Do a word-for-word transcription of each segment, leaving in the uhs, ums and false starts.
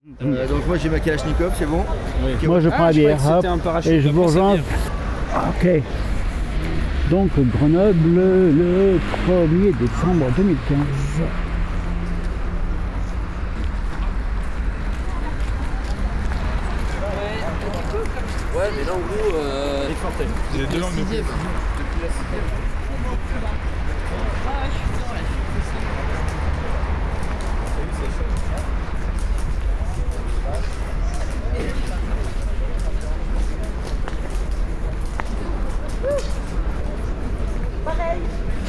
Euh, donc moi j'ai ma Kalachnikov, c'est bon. Oui. Moi je prends ah, la bière, hop, et je vous rejoins. Ok. Donc Grenoble le premier décembre deux mille quinze. Ouais, mais là en gros, euh... il y a deux langues de plus. Pareil.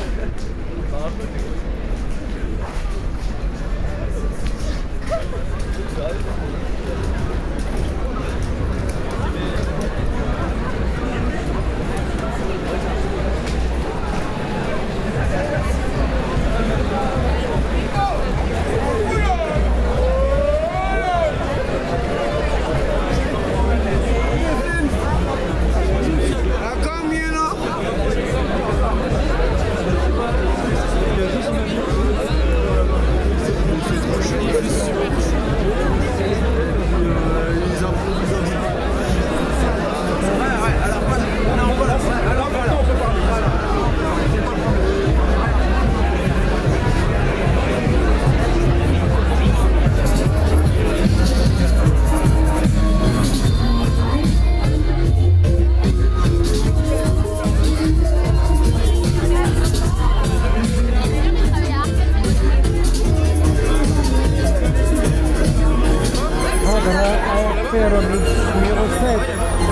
Numéro sept.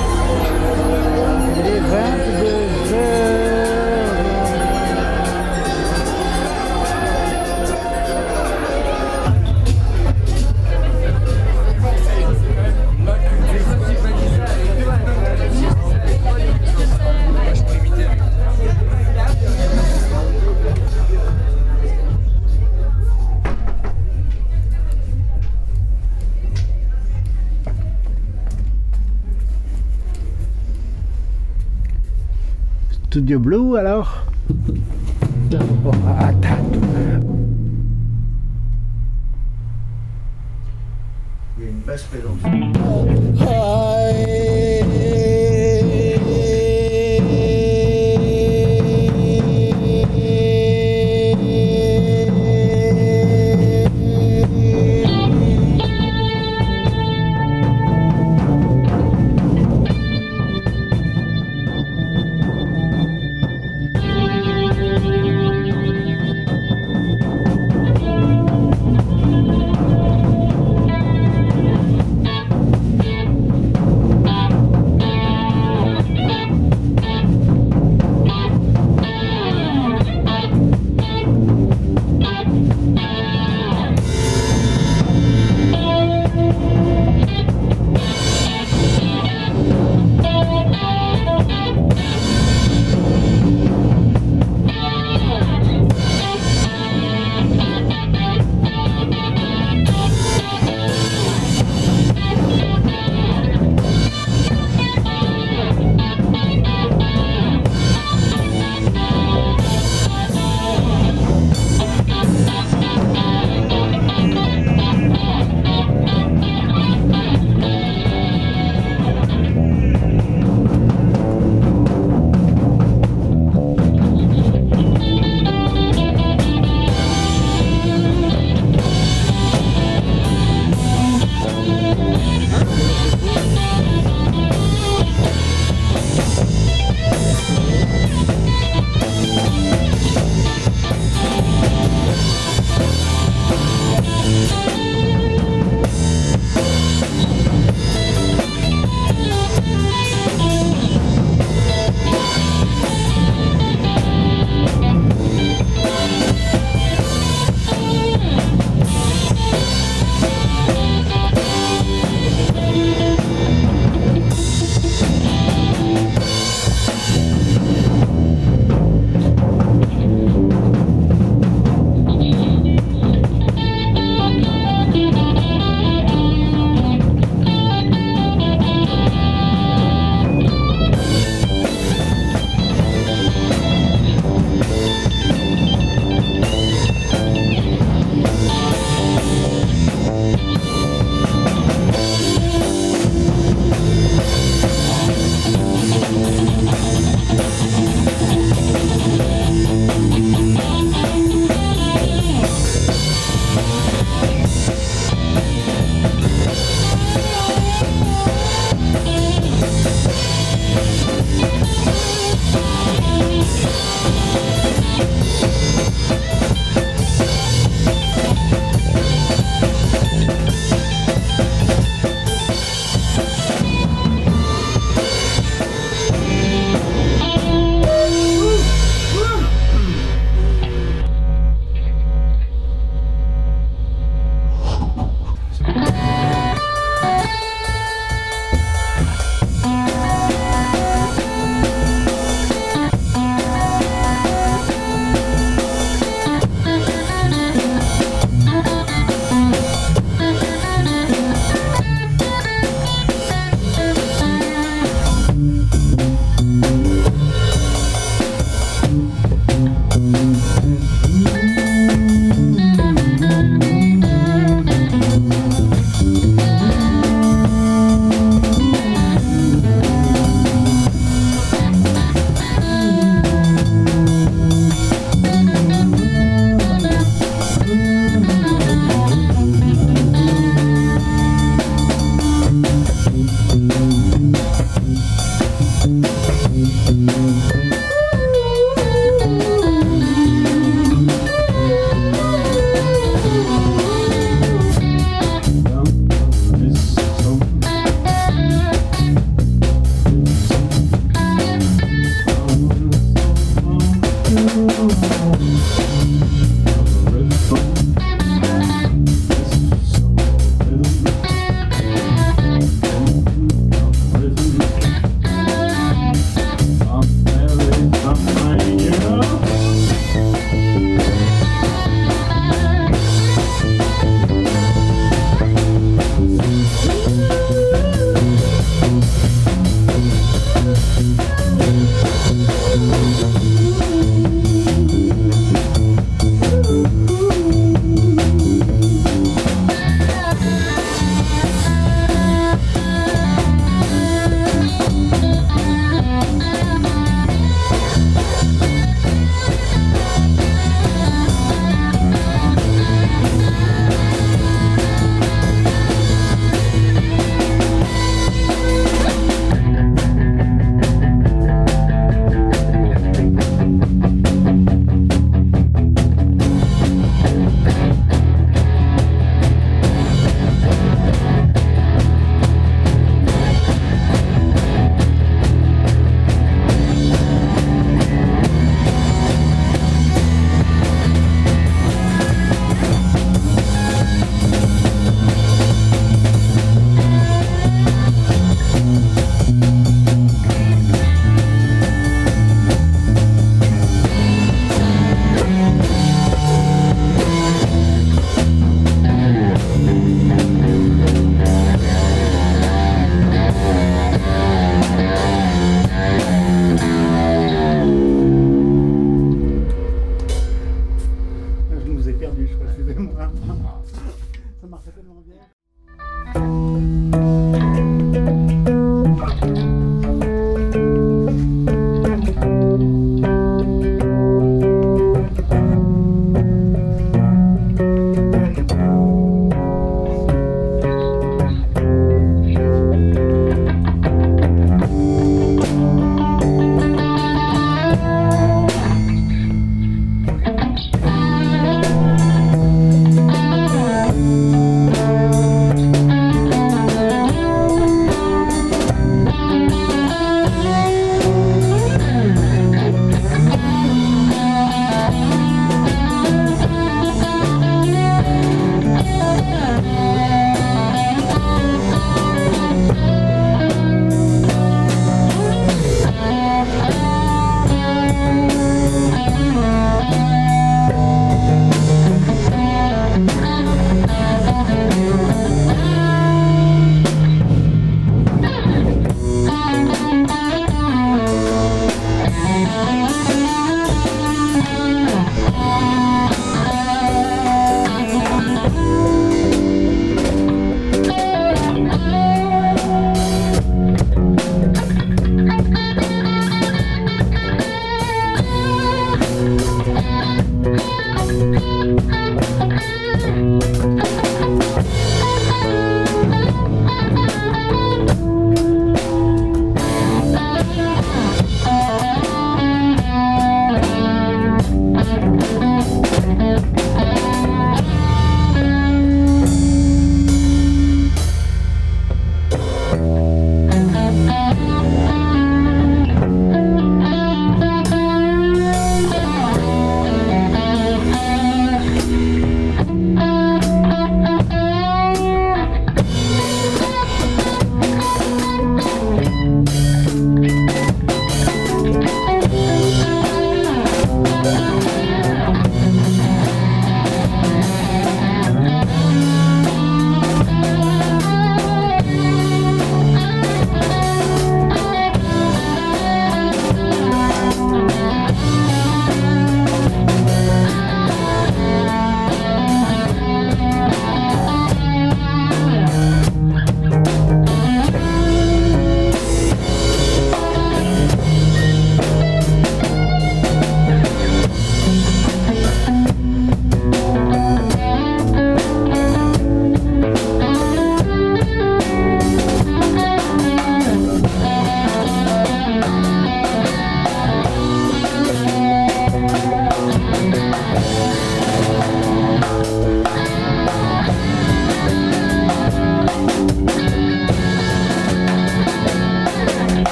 Il est vingt-deux heures. Studio Blue alors. Oh, attends. Il y a une basse présence. Bye.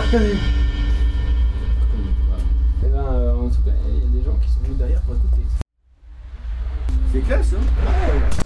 reconnu. Et ben, euh, en tout cas, il y a des gens qui sont venus derrière pour écouter. C'est classe, hein. Ouais.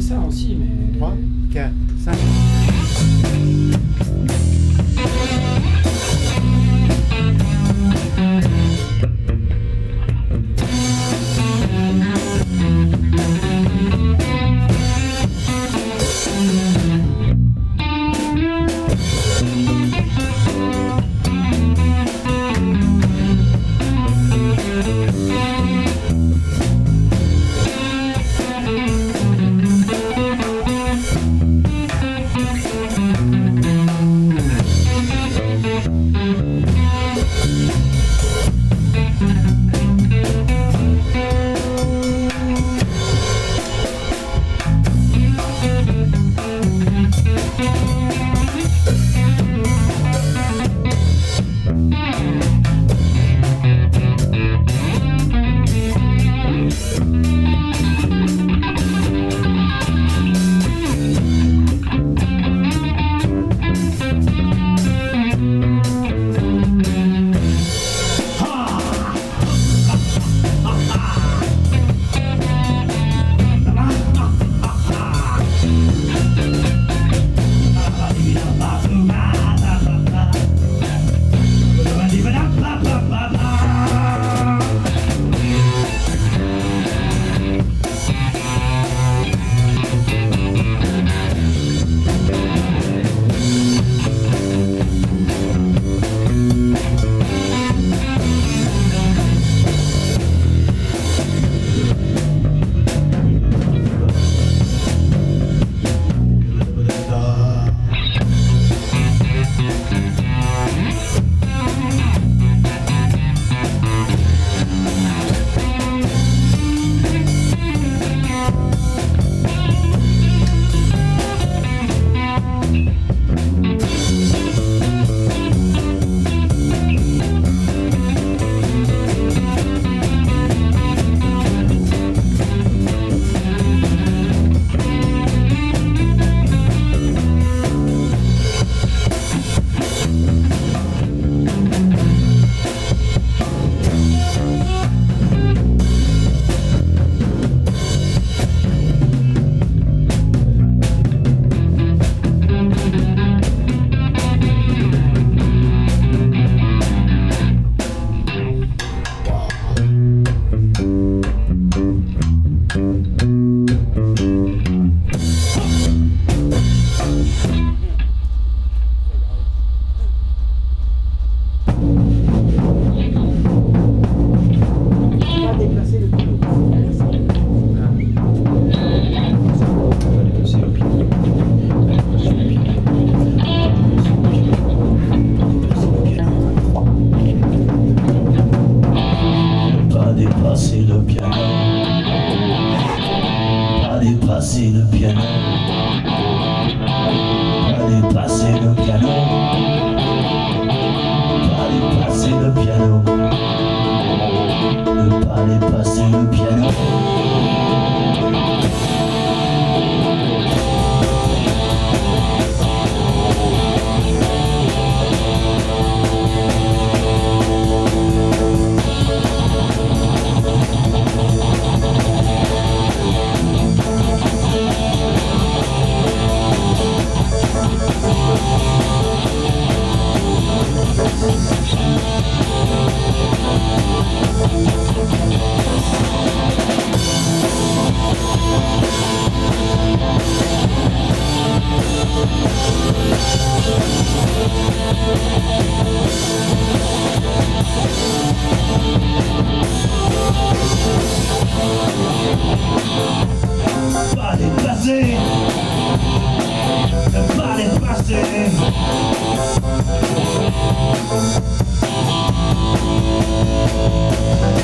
ça aussi, mais. trois, quatre, cinq. Passer,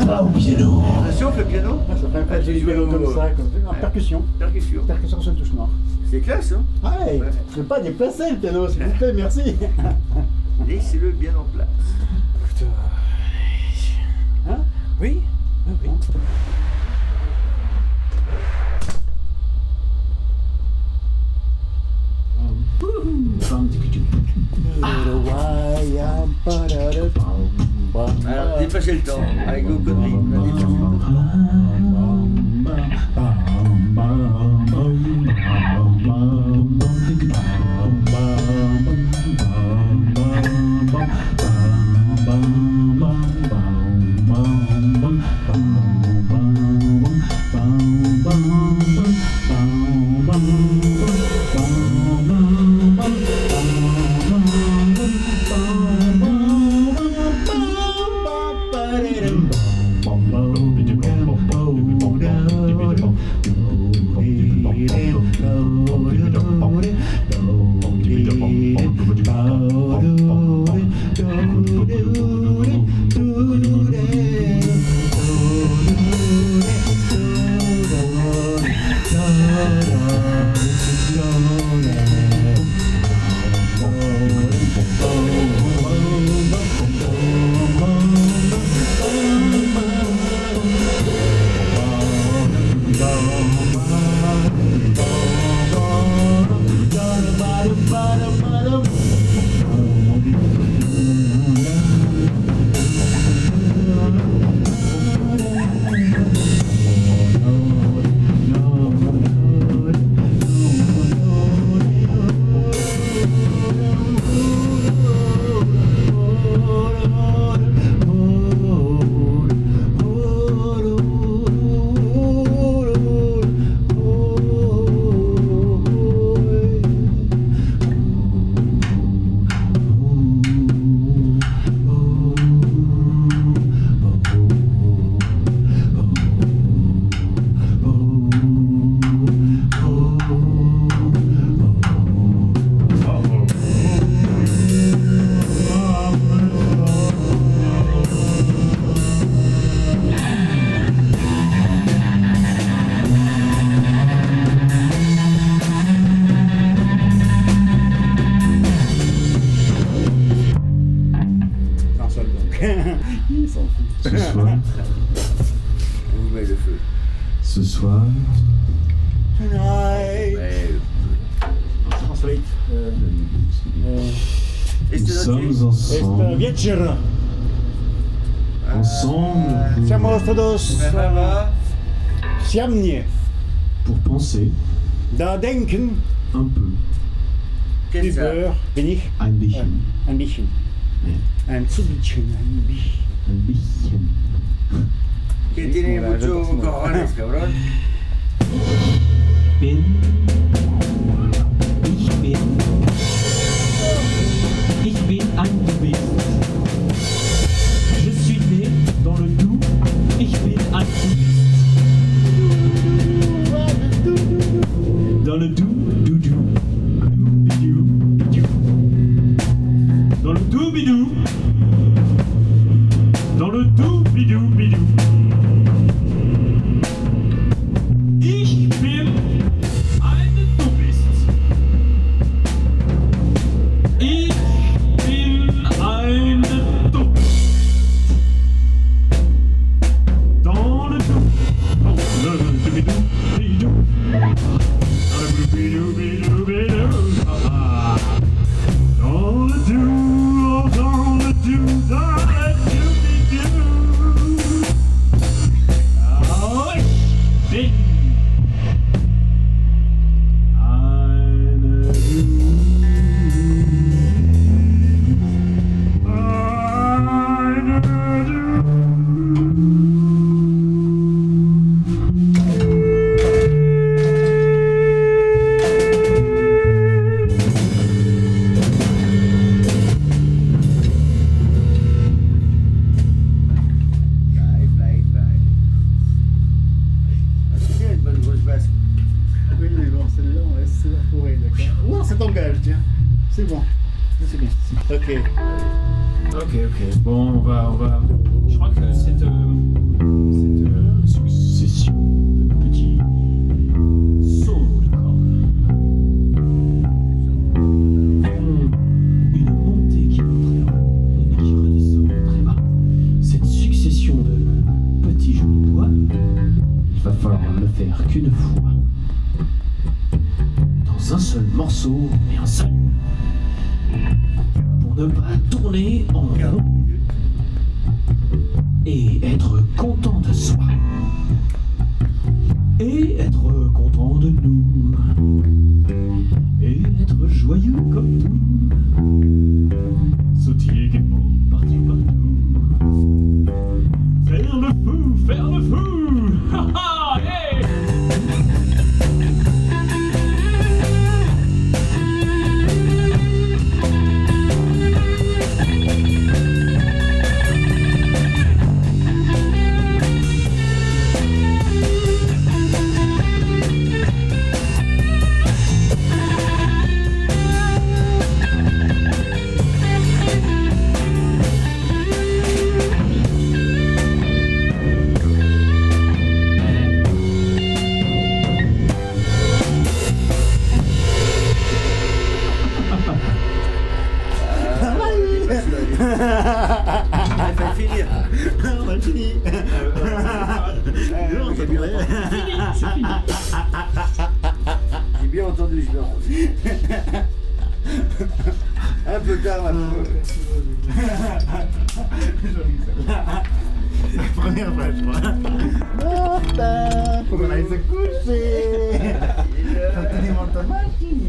va au piano. Ça chauffe le piano? Ah, ça fait un Ah, petit tu joues piano au- comme ça, comme en Ouais. percussion. Percussion. Percussion sur touche noire. C'est classe, hein? Ah ouais, Ouais. je ne peux pas déplacer le piano, s'il vous plaît, merci. Laissez-le bien en place. Hein? Oui. Ah oui. Alors, dépassez le temps avec vos conneries. On a dépassé le temps. Il s'en fout. Ce soir, On vous met le feu. ce soir, Tonight. Ouais. Translate. Euh, euh, Et nous c'est sommes noté. ensemble, Esta wieczór ensemble siamo todos Ça va? siamnie pour penser da denken un peu, Qu'est-ce que ça? über wenig ein bisschen, ein bisschen ein zu bisschen ein bisschen. ein bisschen. Que tiene mucho cojones, cabrón. Bin, ich bin, ich bin ein Du bist. Je suis né dans le doux, ich bin ein Du bist. Dans le doux, doudou, doudou, bidou. Dans le doux bidou, dans le doux bidou bidou. Ich bin ein Du bist. Ich bin ein Du bist. Dans le doux, dans le doux bidou bidou. Dans le doux bidou bidou bidou. Ah. Dans le doux, dans le doux, dans le doux bidou. Ah, ich bin eine Du. Eine Fly, fly, fly. Ah, c'est bien une bonne grosse basque. Oui, mais bon, celle-là, on laisse la forêt, d'accord. Non, c'est ton gage, tiens. C'est bon. C'est bien. Ok. Ok, ok. Bon, on va, on va. Je crois que cette, euh, qu'une fois. Dans un seul morceau et un seul. Pour ne pas tourner en rond. Et être content de soi. Et être content de nous. Et être joyeux comme nous. Sautiller gaiement partout partout. Faire le fou, faire le fou. Ha ha, hey. Il fallait finir. On a fini. J'ai bien entendu, j'ai bien entendu. Un peu tard maintenant. Première fois, je crois. Martin, faut qu'on aille se coucher. Anthony Montomati,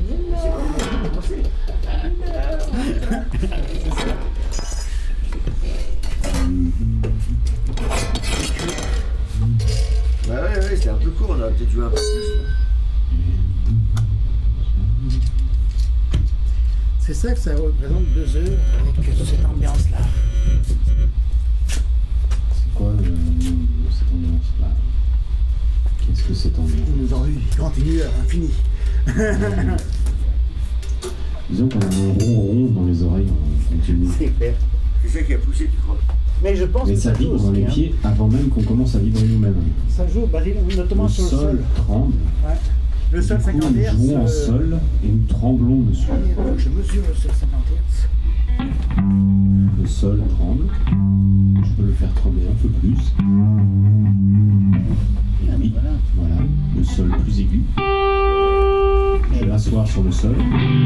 Bah ouais, ouais, c'était un peu court, on aurait peut-être joué un peu plus. c'est ça que ça représente deux heures avec cette ambiance-là. C'est quoi le nom de cette ambiance-là? Qu'est-ce que cette ambiance? Ils nous ont eu continue à l'infini. Disons qu'on a un ronron dans les oreilles en continu. C'est clair. C'est ça qui a poussé, tu crois? Mais je pense Mais que ça ça joue vibre dans aussi. les Hein. pieds avant même qu'on commence à vibrer nous-mêmes. Ça joue, bah, notamment Le sur le sol sol. tremble. Ouais. Le sol Du coup, cinquante nous hertz. jouons en euh, sol et nous tremblons dessus. Il faut que je mesure le sol cinquante hertz. Le sol tremble. Je peux le faire trembler un peu plus. Et oui, Voilà. voilà, le sol plus aigu. Je vais m'asseoir sur le sol.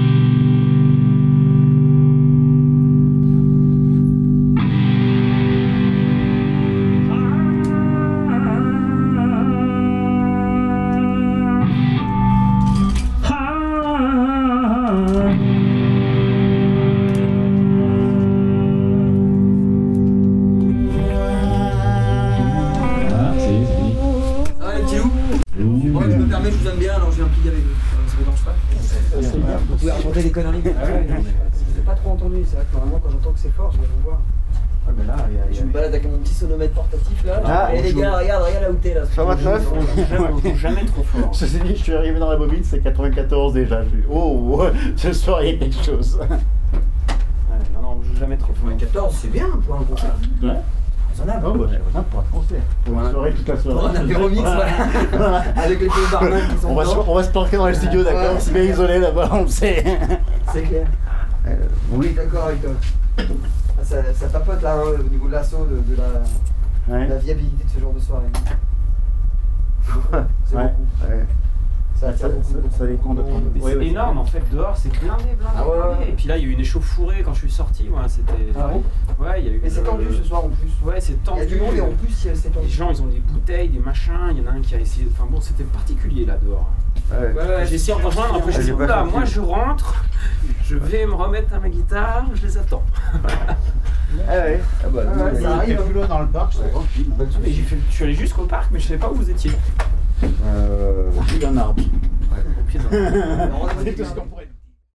Voilà, ça y est, c'est fini. Ça va les petits loups? Ouh. Ouais, je me permets, je vous aime bien, alors je viens plier avec vous. Ça vous dérange pas? Vous pouvez raconter des conneries. Ah ouais, non, mais j'ai pas trop entendu, c'est vrai que normalement quand j'entends que c'est fort, je vais vous voir. Ah mais là, il y a... il y Je a- me balade avec mon petit sonomètre portatif là. Ah, et les gars, regarde, regarde là où t'es là. Ça va, neuf? On joue jamais trop fort. Ceci dit, je suis arrivé dans la bobine, c'est quatre-vingt-quatorze déjà. Je dis, oh, ce soir il y a quelque chose. Ouais, non, non, on joue jamais trop fort. quatorze, c'est bien pour un concert. Ouais. Raisonnable. Oh, bah, c'est raisonnable pour un concert. Pour une soirée toute la soirée. Pour un apéro mix, voilà. Avec les deux barman qui sont On va, se, dedans. on va se planquer dans les studios, d'accord? Ouais. C'est bien isolé là-bas, on le sait. C'est clair. Euh, Oui, d'accord avec toi. Ah, Ça, ça papote là hein, au niveau de l'assaut, de, de la, Ouais. la viabilité de ce genre de soirée. C'est beaucoup. C'est Ouais. beaucoup. Ouais. Ça Ça, attire beaucoup. ça, beaucoup. ça dépend de ton. Mais Ouais, c'est ouais. énorme en fait, dehors c'est blindé, blindé, Ah ouais, ouais. blindé. Et puis là il y a eu une échauffourée quand je suis sorti, ouais, c'était... Ah bon? Ouais, il y a eu... Mais c'est le- tendu ce soir en plus. Ouais, c'est Il tendu. y a du monde et en plus c'est c'est Les tendu. gens ils ont des bouteilles, des machins, il y en a un qui a essayé... Enfin bon, c'était particulier là dehors. Ouais. Ouais, ouais, J'ai essayé de rejoindre, après je Ah, me j'ai suis dit, pas oula, compris. moi je rentre, je vais me remettre à ma guitare, je les attends. Ah ouais. Ah bah, Ah ouais, nous, ça on arrive. était plus loin dans le parc, c'est tranquille. Et j'ai fait- je suis allé jusqu'au parc, mais je savais pas où vous étiez. Euh, au pied d'un arbre. Au pied d'un- Alors, on a- C'est tout ce qu'on pourrait dire.